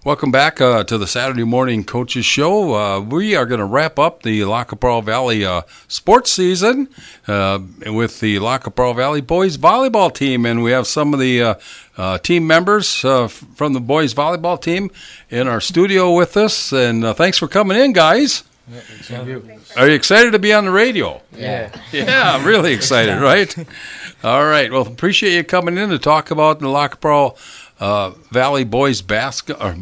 Welcome back to the Saturday Morning Coaches Show. We are going to wrap up the Lac qui Parle Valley sports season with the Lac qui Parle Valley boys volleyball team, and we have some of the team members from the boys volleyball team in our studio with us. And thanks for coming in, guys. Yeah, thank you. Are you excited to be on the radio? Yeah. Yeah, I'm really excited, right? All right. Well, appreciate you coming in to talk about the Lac qui Parle Valley boys basketball,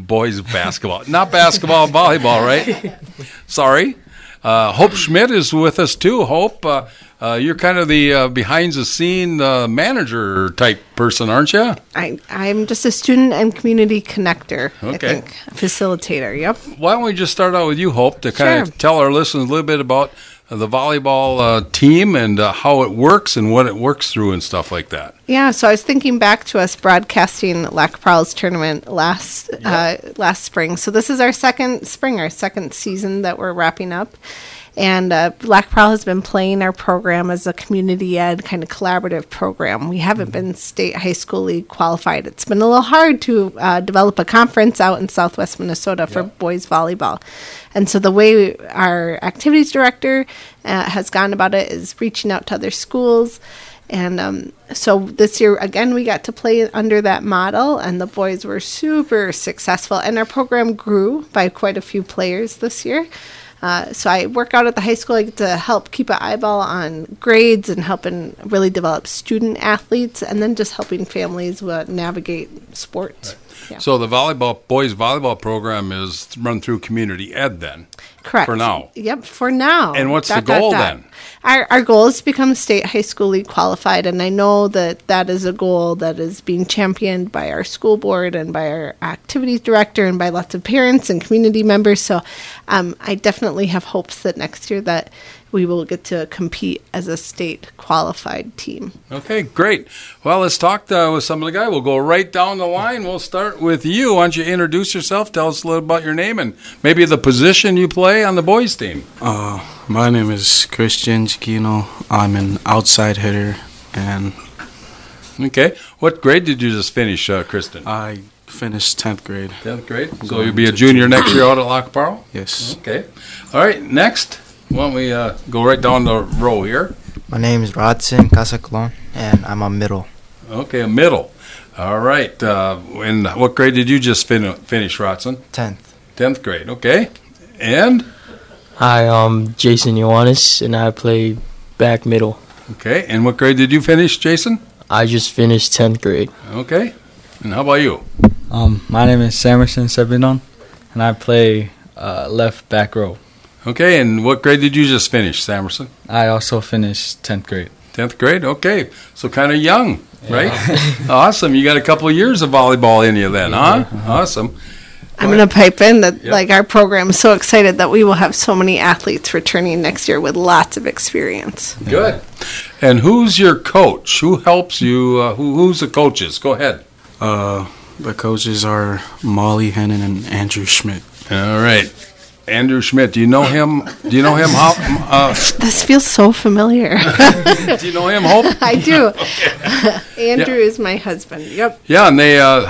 not basketball, volleyball, right? Sorry. Hope Schmidt is with us too. Hope, you're kind of the behind-the-scene manager type person, aren't you? I'm just a student and community connector, Okay. I think, facilitator, yep. Why don't we just start out with you, Hope, to kind Sure. of tell our listeners a little bit about the volleyball team and how it works and what it works through and stuff like that. Yeah, so I was thinking back to us broadcasting Lac qui Parle's tournament last spring. So this is our second season that we're wrapping up. And Lac qui Parle has been playing our program as a community ed kind of collaborative program. We haven't been state high school league qualified. It's been a little hard to develop a conference out in southwest Minnesota for boys volleyball. And so the way our activities director has gone about it is reaching out to other schools. And so this year, again, we got to play under that model, and the boys were super successful. And our program grew by quite a few players this year. So I work out at the high school. I get to help keep an eyeball on grades and helping really develop student athletes, and then just helping families navigate sports. Right. Yeah. So the boys volleyball program is run through community ed then? Correct. For now? Yep, for now. And what's the goal then? Our goal is to become state high school league qualified, and I know that is a goal that is being championed by our school board and by our activities director and by lots of parents and community members. So I definitely have hopes that next year that we will get to compete as a state qualified team. Okay, great. Well, let's talk with some of the guys. We'll go right down the line. We'll start with you. Why don't you introduce yourself? Tell us a little about your name and maybe the position you play on the boys team. My name is Christian Giacchino. I'm an outside hitter. And okay. What grade did you just finish, Kristen? I finished 10th grade. 10th grade? So you'll be a junior next year out at Lac qui Parle? Yes. Okay. All right, next. Why don't we go right down the row here? My name is Rodson Casaclon, and I'm a middle. Okay, a middle. All right. And what grade did you just finish, Rodson? 10th. 10th grade. Okay. And? Hi, I'm Jason Ioannis, and I play back middle. Okay. And what grade did you finish, Jason? I just finished 10th grade. Okay. And how about you? My name is Samerson Sebidon, and I play left back row. Okay, and what grade did you just finish, Samerson? I also finished 10th grade. 10th grade? Okay. So kind of young, right? Awesome. You got a couple of years of volleyball in you then, huh? Awesome. I'm going to pipe in that our program is so excited that we will have so many athletes returning next year with lots of experience. Good. And who's your coach? Who helps you? Who's the coaches? Go ahead. The coaches are Molly Hennon and Andrew Schmidt. All right. Andrew Schmidt, do you know him? How? This feels so familiar. Do you know him, Hope? I do. Okay. Andrew is my husband. Yep. Yeah, and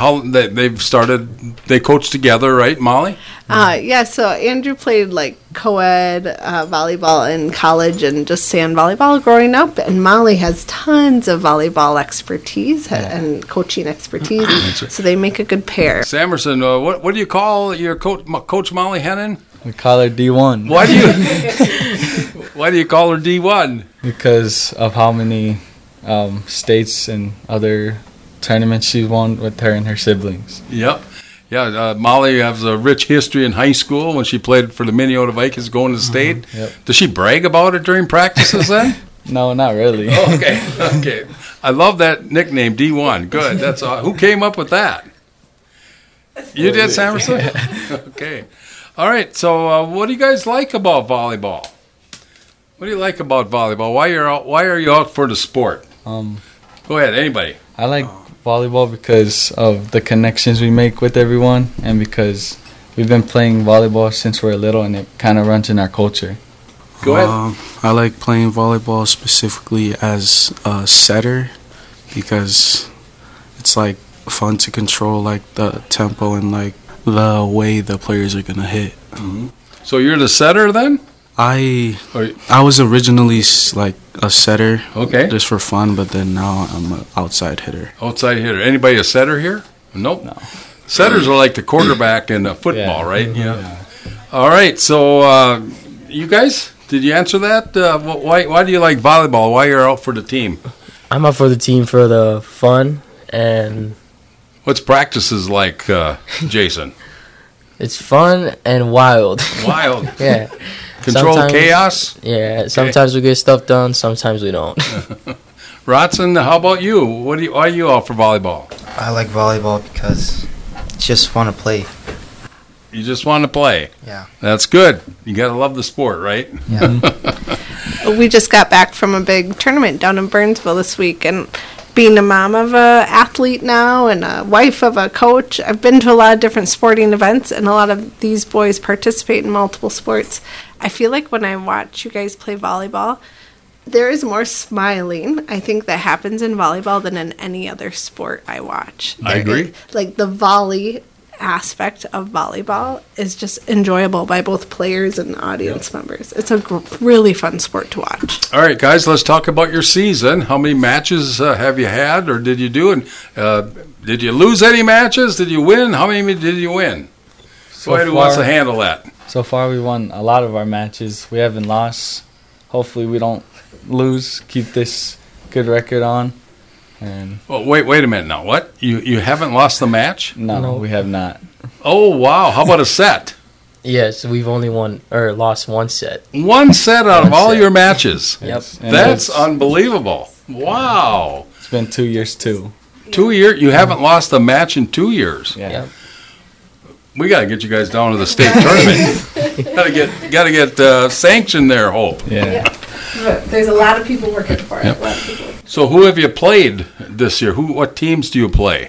they coached together, right, Molly? Yeah. So Andrew played like co-ed volleyball in college and just sand volleyball growing up, and Molly has tons of volleyball expertise and coaching expertise. So they make a good pair. Samerson, what do you call your coach Molly Hennon? We call her D1. Why do you call her D1? Because of how many states and other tournaments she's won with her and her siblings. Yep. Yeah, Molly has a rich history in high school when she played for the Minnesota Vikings going to state. Yep. Does she brag about it during practices then? No, not really. Okay. I love that nickname, D1. Good. That's who came up with that? You did, Samerson? Okay. All right. So, what do you guys like about volleyball? What do you like about volleyball? Why are you out for the sport? Go ahead, anybody. I like volleyball because of the connections we make with everyone, and because we've been playing volleyball since we're little, and it kind of runs in our culture. Go ahead. I like playing volleyball specifically as a setter because it's like fun to control like the tempo and like the way the players are gonna hit. So you're the setter then? I Or, was originally like a setter, okay. just for fun, but then now I'm an outside hitter. Outside hitter. Anybody a setter here? Nope. No. Setters are like the quarterback in football, right? Yeah. All right. So you guys, did you answer that? Why do you like volleyball? Why you're out for the team? I'm out for the team for the fun, and What's practices like, Jason? it's fun and wild. Wild. Yeah. Control Sometimes- chaos. Yeah. Sometimes we get stuff done. Sometimes we don't. Rodson, how about you? Why are you out for volleyball? I like volleyball because it's just fun to play. You just want to play. Yeah. That's good. You got to love the sport, right? Yeah. We just got back from a big tournament down in Burnsville this week, and being a mom of a athlete now and a wife of a coach, I've been to a lot of different sporting events, and a lot of these boys participate in multiple sports. I feel like when I watch you guys play volleyball, there is more smiling, I think, that happens in volleyball than in any other sport I watch. I agree. Like the volley aspect of volleyball is just enjoyable by both players and audience members. It's a really fun sport to watch. All right, guys, let's talk about your season. How many matches have you had, or did you do? And did you lose any matches? Did you win? How many did you win? So Who wants to handle that? So far, we won a lot of our matches. We haven't lost. Hopefully, we don't lose. Keep this good record on. And Well, wait a minute now. What? You haven't lost the match? no, we have not. Oh, wow. How about a set? Yes, we've only lost one set. One set out of One all set. your matches. Yep. And That's it's- unbelievable. Wow. It's been 2 years too. 2 years? You haven't lost a match in 2 years. Yeah. Yep. We got to get you guys down to the state tournament. Got to get sanctioned there, Hope. Yeah. But there's a lot of people working for it. Yep. A lot of people. So who have you played this year? What teams do you play?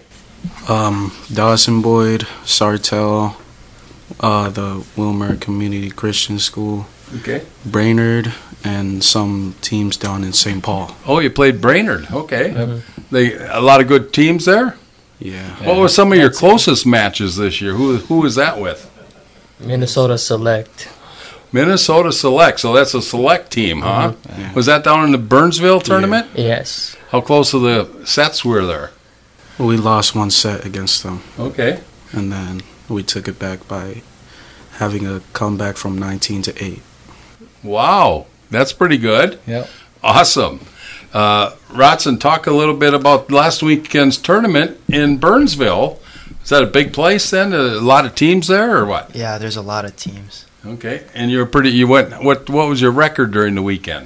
Dawson Boyd, Sartell, the Wilmer Community Christian School, Okay. Brainerd, and some teams down in St. Paul. Oh, you played Brainerd. Okay. A lot of good teams there. Yeah. What were some of your closest matches this year? Who was that with? Minnesota Select. Minnesota Select. So that's a select team, huh? Yeah. Was that down in the Burnsville tournament? Yes. How close of the sets were there? We lost one set against them, Okay. and then we took it back by having a comeback from 19 to 8. Wow. That's pretty good. Yep. Awesome. Rodson, talk a little bit about last weekend's tournament in Burnsville. Is that a big place then? A lot of teams there or what? Yeah, there's a lot of teams. Okay. And you went, what was your record during the weekend?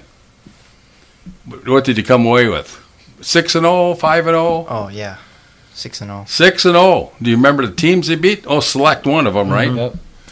What did you come away with? 6-0, 5-0? Oh, yeah. 6-0. 6-0. Do you remember the teams they beat? Oh, select one of them, right? Yep.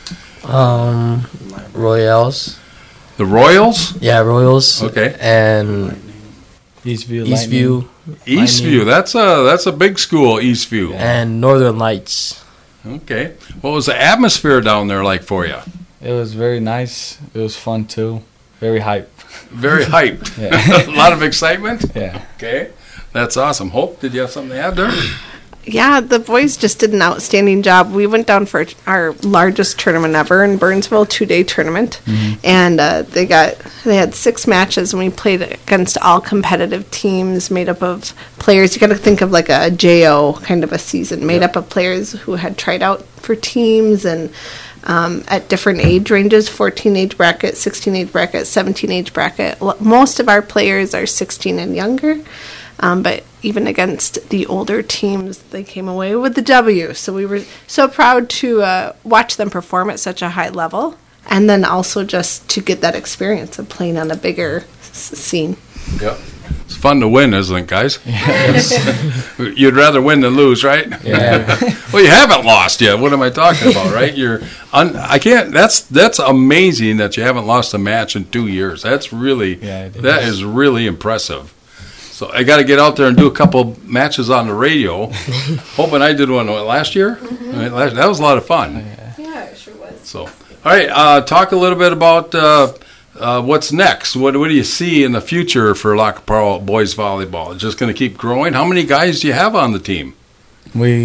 Royals. The Royals? Yeah, Royals. Okay. And Eastview. Eastview Eastview. That's a big school, Eastview. and Northern Lights. Okay. What was the atmosphere down there like for you? It was very nice. It was fun too. Very hype. Very hyped. Yeah. A lot of excitement. Yeah. Okay. That's awesome. Hope, did you have something to add there? Yeah, the boys just did an outstanding job. We went down for our largest tournament ever in Burnsville, 2-day tournament, and they had 6 matches, and we played against all competitive teams made up of players. You got to think of like a JO kind of a season, made up of players who had tried out for teams and at different age ranges, 14 age bracket, 16 age bracket, 17 age bracket. Most of our players are 16 and younger. But even against the older teams, they came away with the W. So we were so proud to watch them perform at such a high level. And then also just to get that experience of playing on a bigger scene. Yep. It's fun to win, isn't it, guys? You'd rather win than lose, right? Yeah. Well, you haven't lost yet. What am I talking about, right? That's amazing that you haven't lost a match in 2 years. That's really, that is really impressive. So I got to get out there and do a couple matches on the radio. Hoping I did one last year. That was a lot of fun. Yeah, it sure was. So, all right, talk a little bit about what's next. What do you see in the future for Lac Pearl boys volleyball? It's just going to keep growing. How many guys do you have on the team? We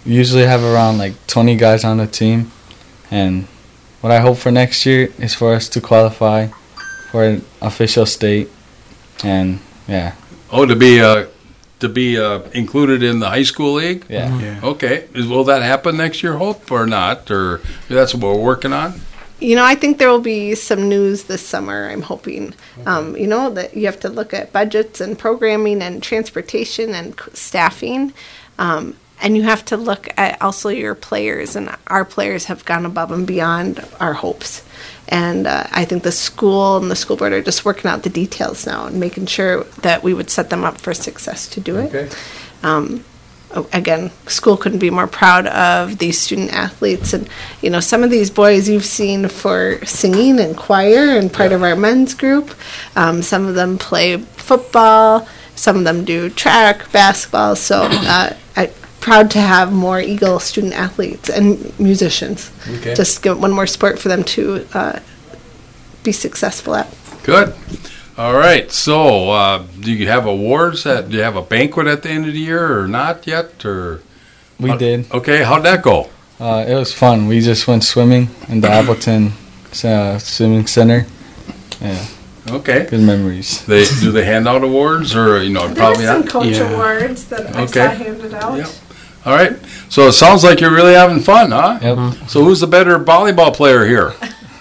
we usually have around like 20 guys on the team, and what I hope for next year is for us to qualify for an official state, and yeah. Oh, to be included in the high school league? Yeah. Yeah. Okay. Will that happen next year, Hope, or not? Or that's what we're working on? You know, I think there will be some news this summer, I'm hoping. You know, that you have to look at budgets and programming and transportation and staffing. And you have to look at also your players, and our players have gone above and beyond our hopes. And I think the school and the school board are just working out the details now and making sure that we would set them up for success to do it. Okay. Again, school couldn't be more proud of these student athletes. And, you know, some of these boys you've seen for singing and choir and part of our men's group. Some of them play football. Some of them do track, basketball. So I'm proud to have more Eagle student athletes and musicians. Okay. Just give one more sport for them to be successful at. Good. All right. So, do you have awards? Do you have a banquet at the end of the year or not yet? Or We did. Okay. How'd that go? It was fun. We just went swimming in the Appleton Swimming Center. Yeah, Okay. good memories. Do they hand out awards or probably not? coach Yeah. awards that I saw handed out. Yep. All right. So it sounds like you're really having fun, huh? Yep. So who's the better volleyball player here?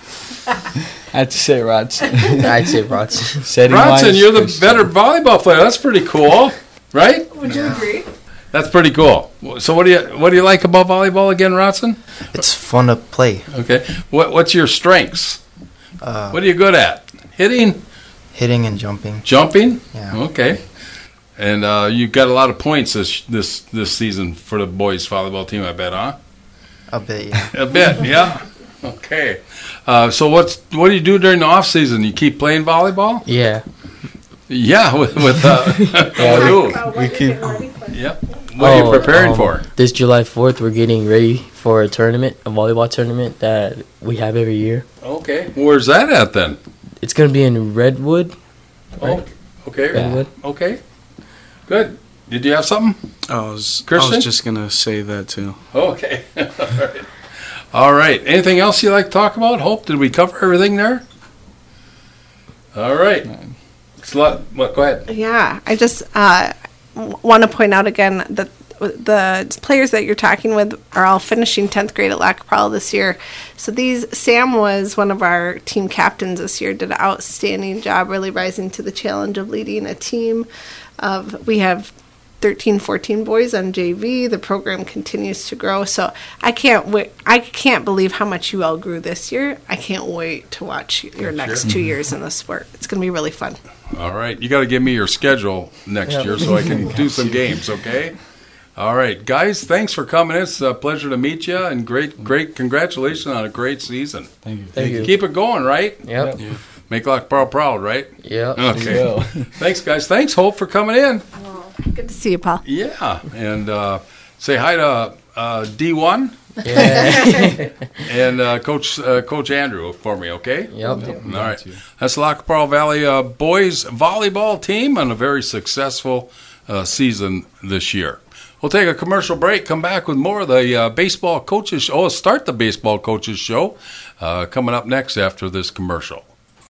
I had to say Rodson. I'd say Rots. Bronson, you're the better volleyball player. That's pretty cool, right? Would you agree? That's pretty cool. So what do you like about volleyball again, Rodson? It's fun to play. Okay. What's your strengths? What are you good at? Hitting, Hitting and jumping. jumping. Yeah. Okay. And you got a lot of points this season for the boys volleyball team, I bet, huh? A bit, yeah. A bit, yeah. Okay. So what do you do during the off season? You keep playing volleyball? Yeah. Yeah, with who? We keep. Yep. What are you preparing for? This July 4th, we're getting ready for a tournament, a volleyball tournament that we have every year. Okay. Where's that at then? It's going to be in Redwood. Oh, okay. Redwood. Okay. Good. Did you have something? I was Christian? just gonna say that too. Okay. All right. All right. Anything else you like to talk about? Hope, did we cover everything there? All right. What? Go ahead. Yeah, I just want to point out again that the players that you're talking with are all finishing 10th grade at Lac Pearl this year. So Sam was one of our team captains this year, did an outstanding job really rising to the challenge of leading a team. We have 13, 14 boys on JV. The program continues to grow. So I can't wait. I can't believe how much you all grew this year. I can't wait to watch your next 2 years in the sport. It's going to be really fun. All right. You got to give me your schedule next year so I can do some games, okay? All right. Guys, thanks for coming in. It's a pleasure to meet you, and great congratulations on a great season. Thank you. Thank you. Keep it going, right? Yep. Make Lac Pearl proud, right? Yep. Okay. Well. Thanks, guys. Thanks, Hope, for coming in. Good to see you, Paul. Yeah. And say hi to D1 Yeah. and Coach Andrew for me, okay? Yep. All right. That's the Lac Pearl Valley boys volleyball team on a very successful season this year. We'll take a commercial break, come back with more of the baseball coaches. Start the baseball coaches show coming up next after this commercial.